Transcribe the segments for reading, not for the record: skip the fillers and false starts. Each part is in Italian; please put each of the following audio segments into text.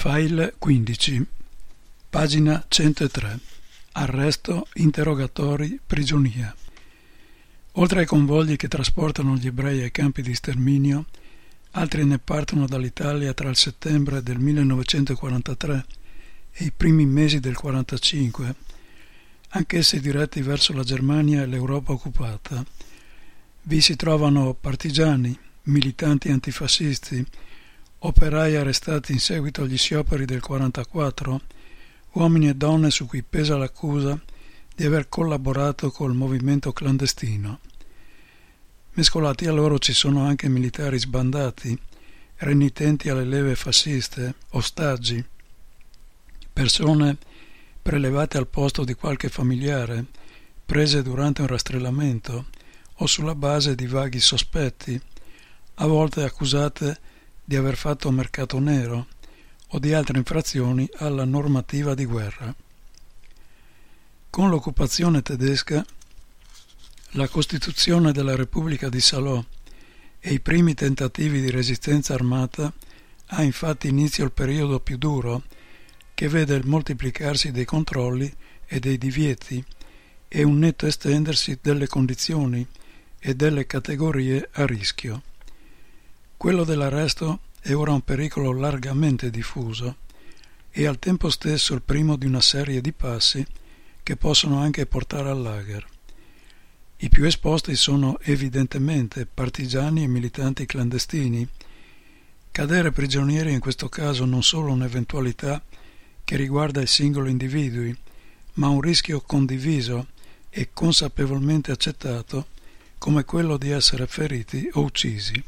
File 15, pagina 103. Arresto, interrogatori, prigionia. Oltre ai convogli che trasportano gli ebrei ai campi di sterminio, altri ne partono dall'Italia tra il settembre del 1943 e i primi mesi del 1945, anch'essi diretti verso la Germania e l'Europa occupata. Vi si trovano partigiani, militanti antifascisti, operai arrestati in seguito agli scioperi del 1944, uomini e donne su cui pesa l'accusa di aver collaborato col movimento clandestino. Mescolati a loro ci sono anche militari sbandati, renitenti alle leve fasciste, ostaggi, persone prelevate al posto di qualche familiare, prese durante un rastrellamento o sulla base di vaghi sospetti, a volte accusate di aver fatto mercato nero o di altre infrazioni alla normativa di guerra. Con l'occupazione tedesca, la costituzione della Repubblica di Salò e i primi tentativi di resistenza armata ha infatti inizio il periodo più duro, che vede il moltiplicarsi dei controlli e dei divieti e un netto estendersi delle condizioni e delle categorie a rischio. Quello dell'arresto è ora un pericolo largamente diffuso e al tempo stesso il primo di una serie di passi che possono anche portare al lager. I più esposti sono evidentemente partigiani e militanti clandestini. Cadere prigionieri è in questo caso non solo un'eventualità che riguarda i singoli individui, ma un rischio condiviso e consapevolmente accettato come quello di essere feriti o uccisi.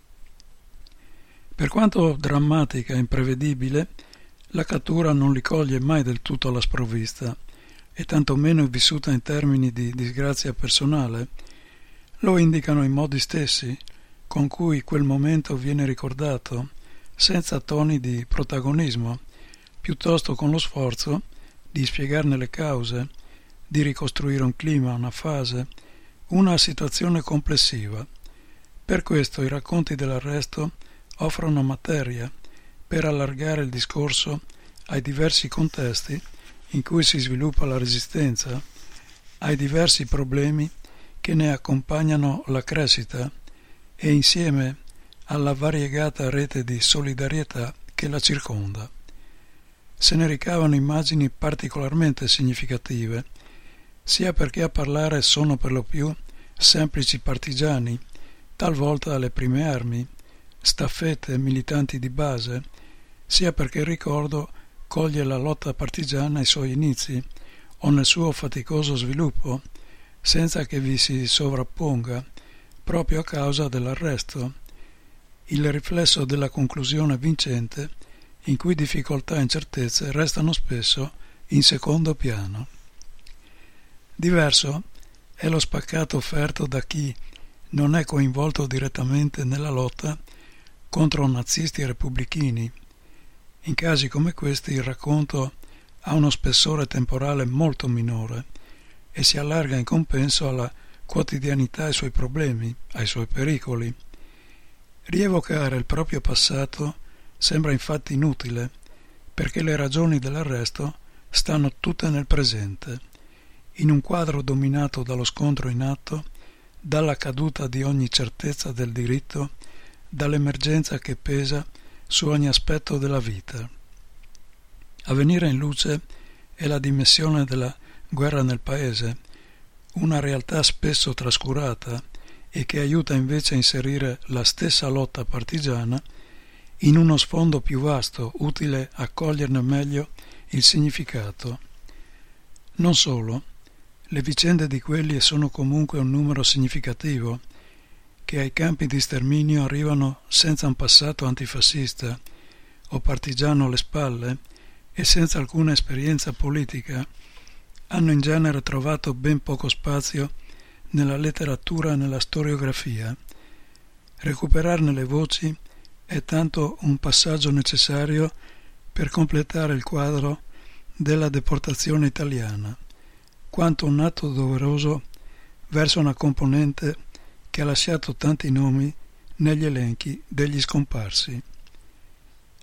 Per quanto drammatica e imprevedibile, la cattura non li coglie mai del tutto alla sprovvista e tantomeno è vissuta in termini di disgrazia personale. Lo indicano i modi stessi con cui quel momento viene ricordato, senza toni di protagonismo, piuttosto con lo sforzo di spiegarne le cause, di ricostruire un clima, una fase, una situazione complessiva. Per questo i racconti dell'arresto offrono materia per allargare il discorso ai diversi contesti in cui si sviluppa la resistenza, ai diversi problemi che ne accompagnano la crescita e insieme alla variegata rete di solidarietà che la circonda. Se ne ricavano immagini particolarmente significative, sia perché a parlare sono per lo più semplici partigiani, talvolta alle prime armi, staffette militanti di base, sia perché il ricordo coglie la lotta partigiana ai suoi inizi o nel suo faticoso sviluppo, senza che vi si sovrapponga, proprio a causa dell'arresto, il riflesso della conclusione vincente in cui difficoltà e incertezze restano spesso in secondo piano. Diverso è lo spaccato offerto da chi non è coinvolto direttamente nella lotta contro nazisti e repubblichini. In casi come questi il racconto ha uno spessore temporale molto minore e si allarga in compenso alla quotidianità e ai suoi problemi, ai suoi pericoli. Rievocare il proprio passato sembra infatti inutile, perché le ragioni dell'arresto stanno tutte nel presente, in un quadro dominato dallo scontro in atto, dalla caduta di ogni certezza del diritto, dall'emergenza che pesa su ogni aspetto della vita. A venire in luce è la dimensione della guerra nel paese, una realtà spesso trascurata e che aiuta invece a inserire la stessa lotta partigiana in uno sfondo più vasto, utile a coglierne meglio il significato. Non solo, le vicende di quelli sono comunque un numero significativo, che ai campi di sterminio arrivano senza un passato antifascista o partigiano alle spalle e senza alcuna esperienza politica, hanno in genere trovato ben poco spazio nella letteratura e nella storiografia. Recuperarne le voci è tanto un passaggio necessario per completare il quadro della deportazione italiana, quanto un atto doveroso verso una componente che ha lasciato tanti nomi negli elenchi degli scomparsi.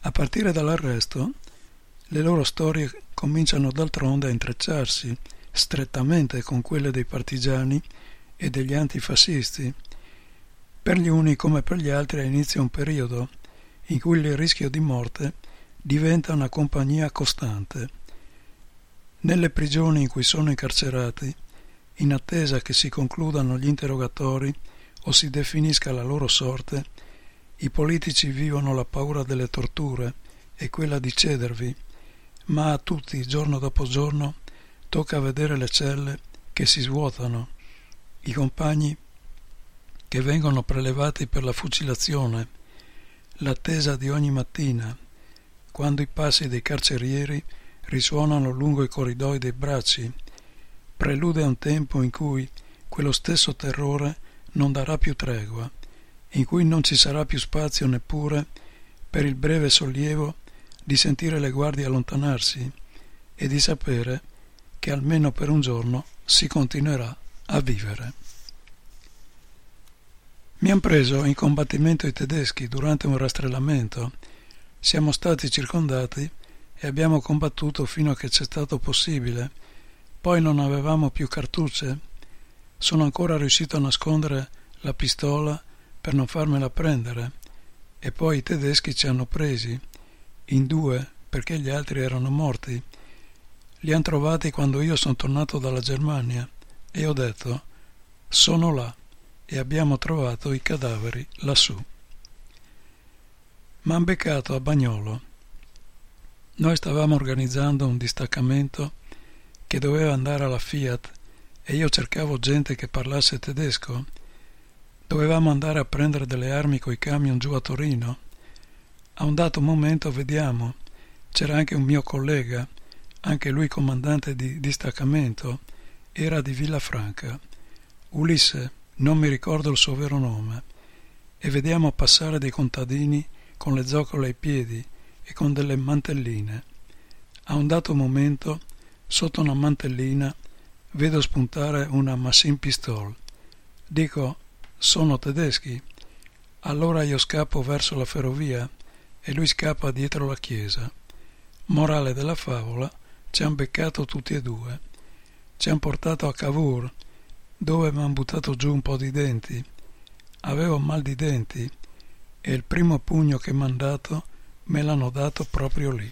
A partire dall'arresto, le loro storie cominciano d'altronde a intrecciarsi strettamente con quelle dei partigiani e degli antifascisti. Per gli uni come per gli altri inizia un periodo in cui il rischio di morte diventa una compagnia costante. Nelle prigioni in cui sono incarcerati, in attesa che si concludano gli interrogatori o si definisca la loro sorte, i politici vivono la paura delle torture e quella di cedervi, ma a tutti, giorno dopo giorno, tocca vedere le celle che si svuotano, i compagni che vengono prelevati per la fucilazione, l'attesa di ogni mattina, quando i passi dei carcerieri risuonano lungo i corridoi dei bracci. Prelude a un tempo in cui quello stesso terrore non darà più tregua, in cui non ci sarà più spazio neppure per il breve sollievo di sentire le guardie allontanarsi e di sapere che almeno per un giorno si continuerà a vivere. Mi han preso in combattimento i tedeschi durante un rastrellamento. Siamo stati circondati e abbiamo combattuto fino a che c'è stato possibile. Poi non avevamo più cartucce. Sono ancora riuscito a nascondere la pistola per non farmela prendere, e poi i tedeschi ci hanno presi, in 2, perché gli altri erano morti. Li han trovati quando io sono tornato dalla Germania e ho detto: sono là, e abbiamo trovato i cadaveri lassù. M'han beccato a Bagnolo. Noi stavamo organizzando un distaccamento che doveva andare alla Fiat e io cercavo gente che parlasse tedesco. Dovevamo andare a prendere delle armi coi camion giù a Torino. A un dato momento vediamo, c'era anche un mio collega, anche lui comandante di distaccamento, era di Villafranca, Ulisse, non mi ricordo il suo vero nome, e vediamo passare dei contadini con le zoccole ai piedi e con delle mantelline. A un dato momento, sotto una mantellina, vedo spuntare una machine pistol. Dico: sono tedeschi. Allora io scappo verso la ferrovia e lui scappa dietro la chiesa. Morale della favola: ci han beccato tutti e 2. Ci han portato a Cavour, dove m'han buttato giù un po' di denti. Avevo mal di denti e il primo pugno che m'han dato me l'hanno dato proprio lì.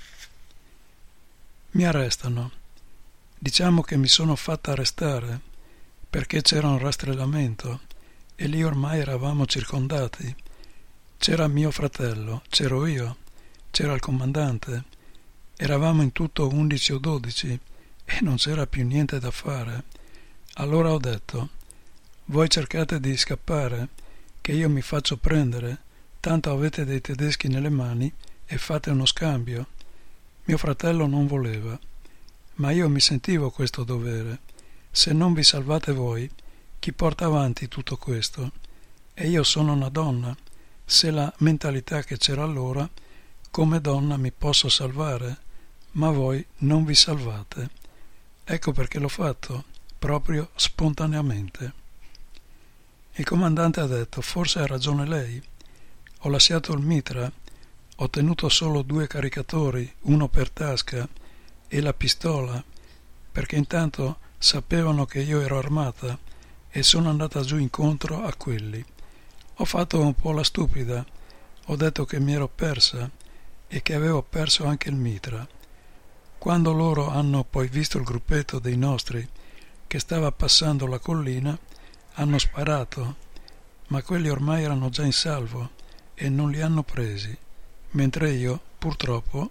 Mi arrestano. Diciamo che mi sono fatta arrestare perché c'era un rastrellamento e lì ormai eravamo circondati. C'era mio fratello, c'ero io, c'era il comandante. Eravamo in tutto 11 o 12 e non c'era più niente da fare. Allora ho detto: voi cercate di scappare, che io mi faccio prendere, tanto avete dei tedeschi nelle mani e fate uno scambio. Mio fratello non voleva, ma io mi sentivo questo dovere. Se non vi salvate voi, chi porta avanti tutto questo? E io sono una donna. Se la mentalità che c'era allora, come donna mi posso salvare, ma voi non vi salvate. Ecco perché l'ho fatto, proprio spontaneamente. Il comandante ha detto: forse ha ragione lei. Ho lasciato il mitra, ho tenuto solo 2 caricatori, uno per tasca, e la pistola, perché intanto sapevano che io ero armata e sono andata giù incontro a quelli. Ho fatto un po' la stupida, ho detto che mi ero persa e che avevo perso anche il mitra. Quando loro hanno poi visto il gruppetto dei nostri che stava passando la collina, hanno sparato, ma quelli ormai erano già in salvo e non li hanno presi, mentre io, purtroppo...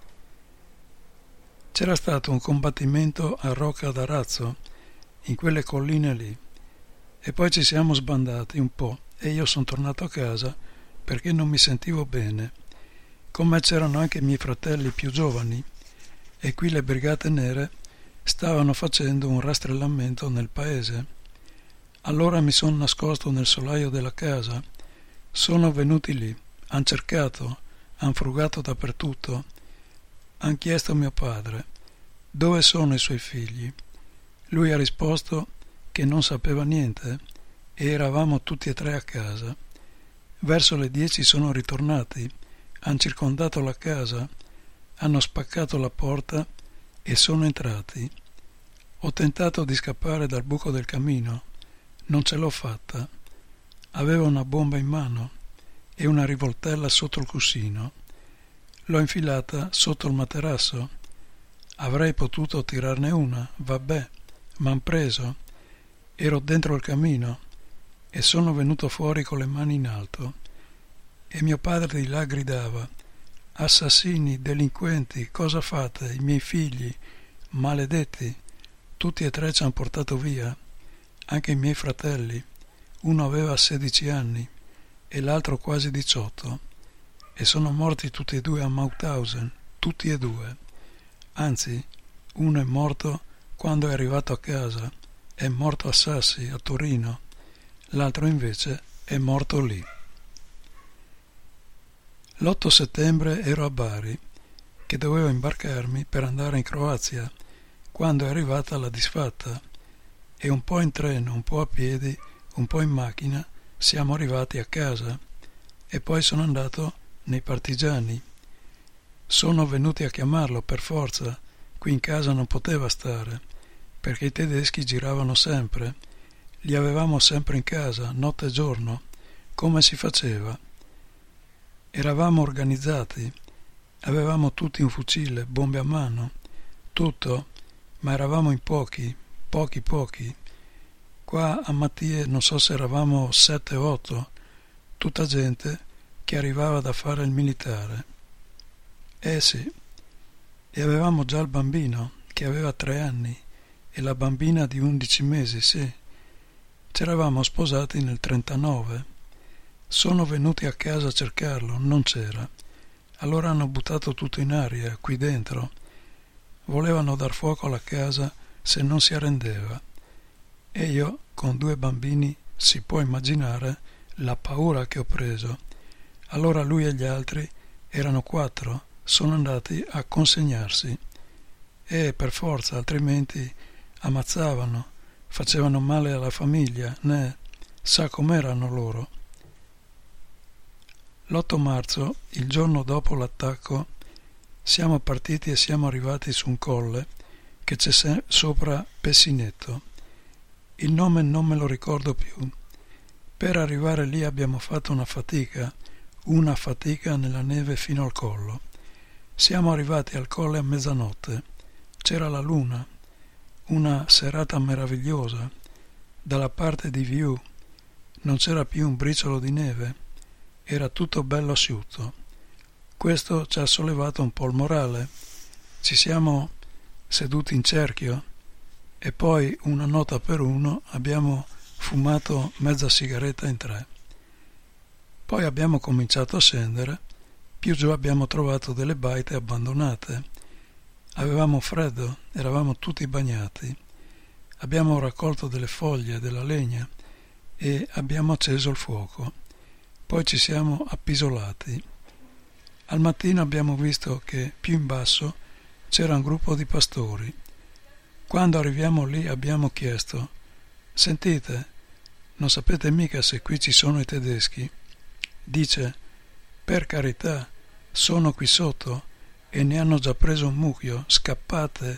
C'era stato un combattimento a Rocca d'Arazzo, in quelle colline lì, e poi ci siamo sbandati un po' e io sono tornato a casa perché non mi sentivo bene. Con me c'erano anche i miei fratelli più giovani e qui le brigate nere stavano facendo un rastrellamento nel paese. Allora mi sono nascosto nel solaio della casa. Sono venuti lì, han cercato, han frugato dappertutto. Han chiesto a mio padre dove sono i suoi figli. Lui ha risposto che non sapeva niente e eravamo tutti e 3 a casa. Verso le 10 sono ritornati, Han circondato la casa, hanno spaccato la porta e sono entrati. Ho tentato di scappare dal buco del camino, non ce l'ho fatta. Avevo una bomba in mano e una rivoltella sotto il cuscino. L'ho infilata sotto il materasso. Avrei potuto tirarne una, vabbè, m'han preso. Ero dentro il camino e sono venuto fuori con le mani in alto. E mio padre di là gridava: assassini, delinquenti, cosa fate? I miei figli, maledetti. Tutti e tre ci han portato via, anche i miei fratelli. Uno aveva 16 anni e l'altro quasi 18, e sono morti tutti e due a Mauthausen, tutti e due. Anzi, uno è morto quando è arrivato a casa, è morto a Sassi, a Torino, l'altro invece è morto lì. L'8 settembre ero a Bari, che dovevo imbarcarmi per andare in Croazia, quando è arrivata la disfatta, e un po' in treno, un po' a piedi, un po' in macchina siamo arrivati a casa, e poi sono andato nei partigiani. Sono venuti a chiamarlo per forza, qui in casa non poteva stare, perché i tedeschi giravano sempre, li avevamo sempre in casa, notte e giorno, come si faceva. Eravamo organizzati, avevamo tutti un fucile, bombe a mano, tutto, ma eravamo in pochi. Qua a Mattie non so se eravamo 7 o 8, tutta gente che arrivava da fare il militare. Sì, e avevamo già il bambino, che aveva 3 anni, e la bambina di 11 mesi, sì. C'eravamo sposati nel 39. Sono venuti a casa a cercarlo, non c'era. Allora hanno buttato tutto in aria, qui dentro. Volevano dar fuoco alla casa se non si arrendeva. E io, con 2 bambini, si può immaginare la paura che ho preso. Allora lui e gli altri, erano 4, sono andati a consegnarsi. Per forza, altrimenti ammazzavano, facevano male alla famiglia, né? Sa com'erano loro. L'8 marzo, il giorno dopo l'attacco, siamo partiti e siamo arrivati su un colle che c'è sopra Pessinetto. Il nome non me lo ricordo più. Per arrivare lì abbiamo fatto una fatica nella neve fino al collo. Siamo arrivati al colle a mezzanotte. C'era la luna, una serata meravigliosa. Dalla parte di Viù non c'era più un briciolo di neve, era tutto bello asciutto. Questo ci ha sollevato un po' il morale. Ci siamo seduti in cerchio e poi, una nota per uno, abbiamo fumato mezza sigaretta in 3. Poi abbiamo cominciato a scendere. Più giù abbiamo trovato delle baite abbandonate. Avevamo freddo, eravamo tutti bagnati. Abbiamo raccolto delle foglie, della legna e abbiamo acceso il fuoco. Poi ci siamo appisolati. Al mattino abbiamo visto che più in basso c'era un gruppo di pastori. Quando arriviamo lì abbiamo chiesto: sentite, non sapete mica se qui ci sono i tedeschi? Dice: per carità, sono qui sotto e ne hanno già preso un mucchio, scappate.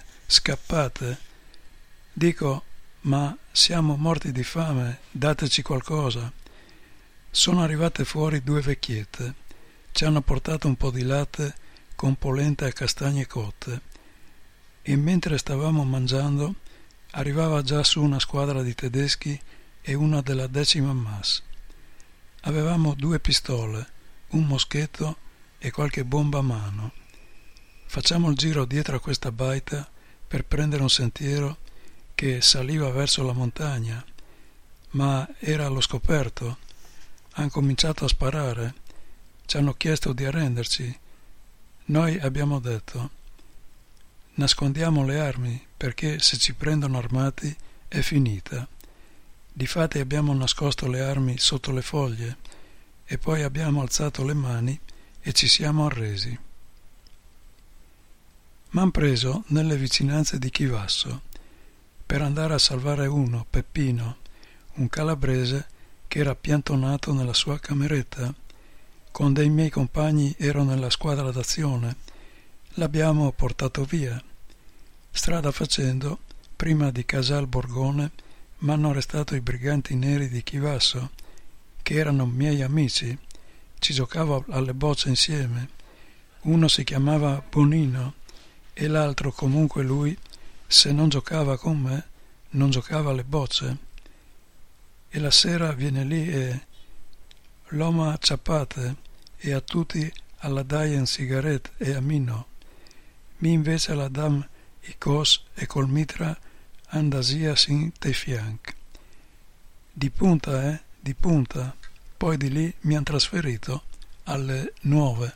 Dico: ma siamo morti di fame, dateci qualcosa. Sono arrivate fuori 2 vecchiette, ci hanno portato un po' di latte con polenta e castagne cotte, e mentre stavamo mangiando arrivava già su una squadra di tedeschi e una della 10ª MAS. Avevamo 2 pistole, un moschetto e qualche bomba a mano. Facciamo il giro dietro a questa baita per prendere un sentiero che saliva verso la montagna, ma era allo scoperto. Han cominciato a sparare, ci hanno chiesto di arrenderci. Noi abbiamo detto: nascondiamo le armi, perché se ci prendono armati è finita. Difatti abbiamo nascosto le armi sotto le foglie e poi abbiamo alzato le mani e ci siamo arresi. M'han preso nelle vicinanze di Chivasso per andare a salvare uno, Peppino, un calabrese che era piantonato nella sua cameretta con dei miei compagni ero nella squadra d'azione. L'abbiamo portato via. Strada facendo, prima di Casal Borgone, m'hanno arrestato i briganti neri di Chivasso, che erano miei amici. Ci giocavo alle bocce insieme. Uno si chiamava Bonino e l'altro, comunque lui, se non giocava con me, non giocava alle bocce. E la sera viene lì e l'uomo a ciappate e a tutti alla daien sigarette e a Mino. Mi invece la dam i cos e col mitra andasia sin te fianc. Di punta, di punta. Poi di lì mi han trasferito alle Nuove.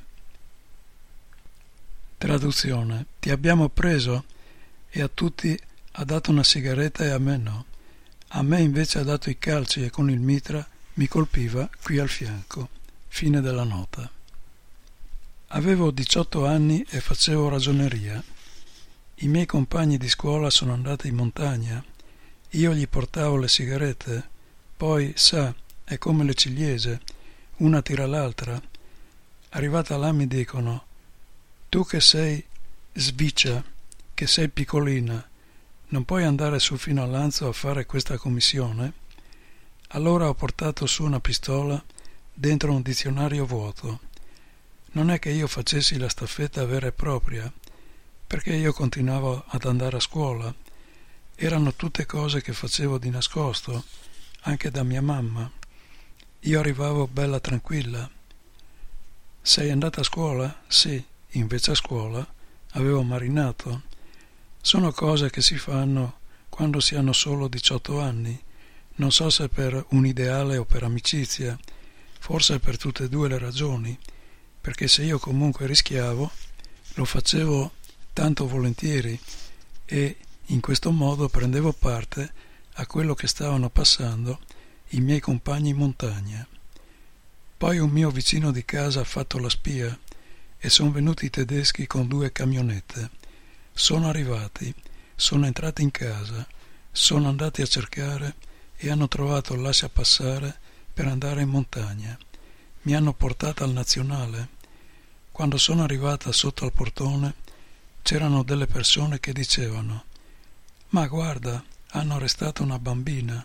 Traduzione. Ti abbiamo preso e a tutti ha dato una sigaretta e a me no. A me invece ha dato i calci e con il mitra mi colpiva qui al fianco. Fine della nota. Avevo 18 anni e facevo ragioneria. I miei compagni di scuola sono andati in montagna. Io gli portavo le sigarette. Poi, sa, è come le ciliegie, una tira l'altra. Arrivata là mi dicono: tu che sei sviccia, che sei piccolina, non puoi andare su fino a Lanzo a fare questa commissione? Allora ho portato su una pistola dentro un dizionario vuoto. Non è che io facessi la staffetta vera e propria, perché io continuavo ad andare a scuola. Erano tutte cose che facevo di nascosto, anche da mia mamma. Io arrivavo bella tranquilla. Sei andata a scuola? Sì, invece a scuola avevo marinato. Sono cose che si fanno quando si hanno solo 18 anni. Non so se per un ideale o per amicizia, forse per tutte e due le ragioni, perché se io comunque rischiavo, lo facevo tanto volentieri e in questo modo prendevo parte a quello che stavano passando i miei compagni in montagna. Poi un mio vicino di casa ha fatto la spia e sono venuti i tedeschi con 2 camionette. Sono arrivati, sono entrati in casa, sono andati a cercare e hanno trovato il lasciapassare per andare in montagna. Mi hanno portata al nazionale. Quando sono arrivata sotto al portone c'erano delle persone che dicevano: ma guarda, hanno arrestato una bambina,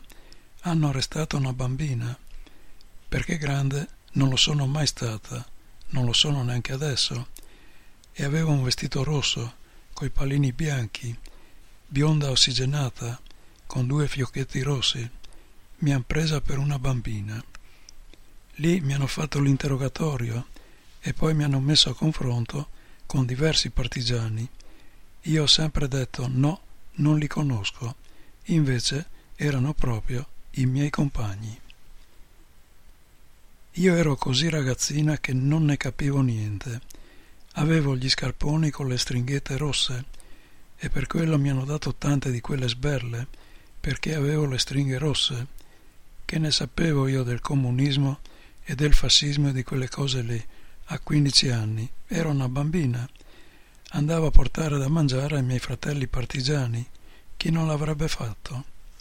perché grande non lo sono mai stata, non lo sono neanche adesso, e avevo un vestito rosso, coi pallini bianchi, bionda ossigenata, con 2 fiocchetti rossi. Mi han presa per una bambina. Lì mi hanno fatto l'interrogatorio e poi mi hanno messo a confronto con diversi partigiani. Io ho sempre detto no, non li conosco, invece erano proprio i miei compagni. Io ero così ragazzina che non ne capivo niente. Avevo gli scarponi con le stringhette rosse e per quello mi hanno dato tante di quelle sberle, perché avevo le stringhe rosse. Che ne sapevo io del comunismo e del fascismo e di quelle cose lì? A 15 anni ero una bambina. Andavo a portare da mangiare ai miei fratelli partigiani. Chi non l'avrebbe fatto?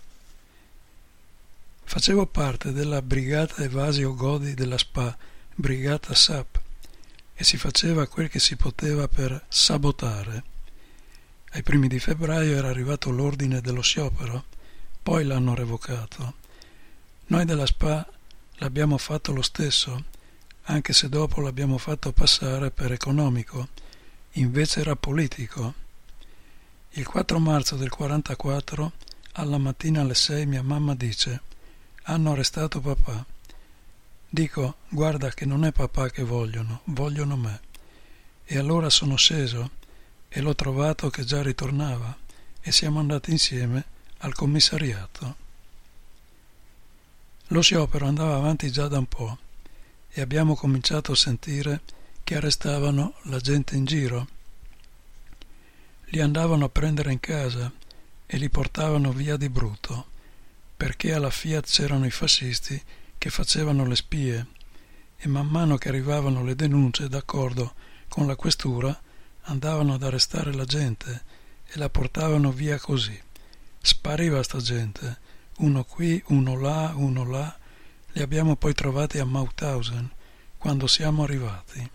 Facevo parte della brigata Evasio Godi della SPA, brigata SAP, e si faceva quel che si poteva per sabotare. Ai primi di febbraio era arrivato l'ordine dello sciopero, poi l'hanno revocato. Noi della SPA l'abbiamo fatto lo stesso, anche se dopo l'abbiamo fatto passare per economico, invece era politico. Il 4 marzo del 44, alla mattina alle 6, mia mamma dice: hanno arrestato papà. Dico: guarda che non è papà che vogliono me. E allora sono sceso e l'ho trovato che già ritornava e siamo andati insieme al commissariato. Lo sciopero andava avanti già da un po' e abbiamo cominciato a sentire che arrestavano la gente in giro. Li andavano a prendere in casa e li portavano via di brutto, perché alla Fiat c'erano i fascisti che facevano le spie e man mano che arrivavano le denunce, d'accordo con la questura, andavano ad arrestare la gente e la portavano via così. Spariva sta gente, uno qui, uno là, li abbiamo poi trovati a Mauthausen, quando siamo arrivati.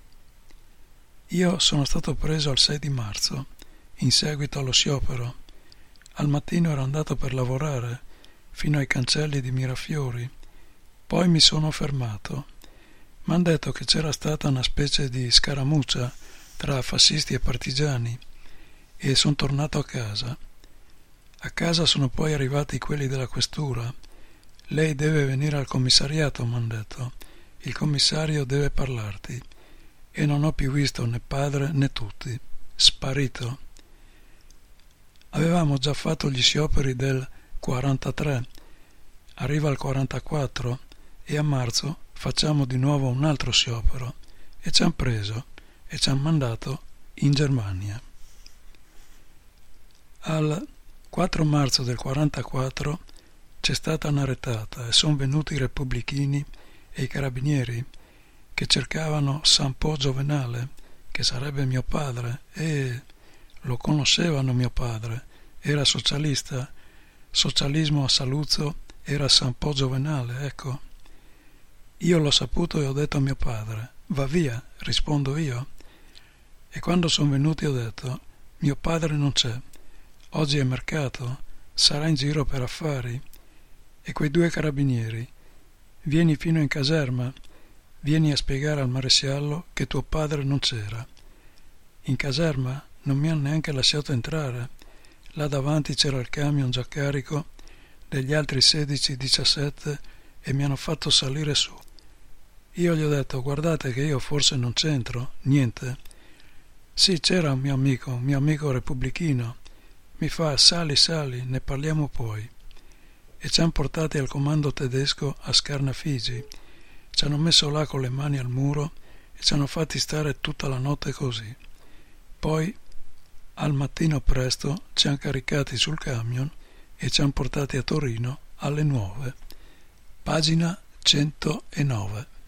Io sono stato preso il 6 di marzo, in seguito allo sciopero. Al mattino ero andato per lavorare, fino ai cancelli di Mirafiori. Poi mi sono fermato. M'han detto che c'era stata una specie di scaramuccia tra fascisti e partigiani e sono tornato a casa. A casa sono poi arrivati quelli della questura. Lei deve venire al commissariato, m'han detto. Il commissario deve parlarti. E non ho più visto né padre né tutti. Sparito. Avevamo già fatto gli scioperi del 43, arriva il 44 e a marzo facciamo di nuovo un altro sciopero e ci han preso e ci han mandato in Germania. Al 4 marzo del 44 c'è stata una retata e sono venuti i repubblichini e i carabinieri che cercavano Sampo Giovenale, che sarebbe mio padre, e lo conoscevano mio padre, era socialista, socialismo a Saluzzo era Sampo Giovenale, ecco. Io l'ho saputo e ho detto a mio padre, va via, rispondo io. E quando sono venuti ho detto, mio padre non c'è, oggi è mercato, sarà in giro per affari. E quei due carabinieri, vieni fino in caserma, vieni a spiegare al maresciallo che tuo padre non c'era. In caserma non mi hanno neanche lasciato entrare. Là davanti c'era il camion già carico degli altri 16-17 e mi hanno fatto salire su. Io gli ho detto, guardate che io forse non c'entro, niente. Sì, c'era un mio amico repubblichino. Mi fa, sali, ne parliamo poi. E ci hanno portati al comando tedesco a Scarnafigi. Ci hanno messo là con le mani al muro e ci hanno fatti stare tutta la notte così. Poi, al mattino presto, ci hanno caricati sul camion e ci hanno portati a Torino alle 9. Pagina 109.